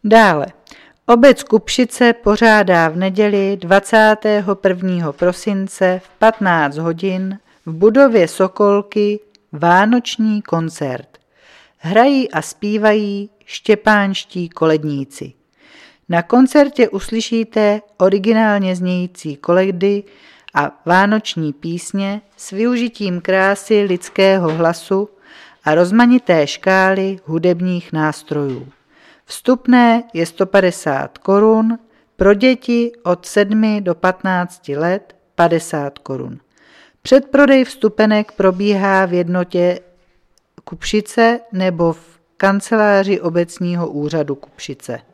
Dále. Obec Kupšice pořádá v neděli 21. prosince v 15 hodin v budově Sokolky vánoční koncert. Hrají a zpívají štěpánští koledníci. Na koncertě uslyšíte originálně znějící koledy a vánoční písně s využitím krásy lidského hlasu a rozmanité škály hudebních nástrojů. Vstupné je 150 korun, pro děti od 7 do 15 let 50 korun. Předprodej vstupenek probíhá v jednotě Kupšice nebo v kanceláři obecního úřadu Kupšice.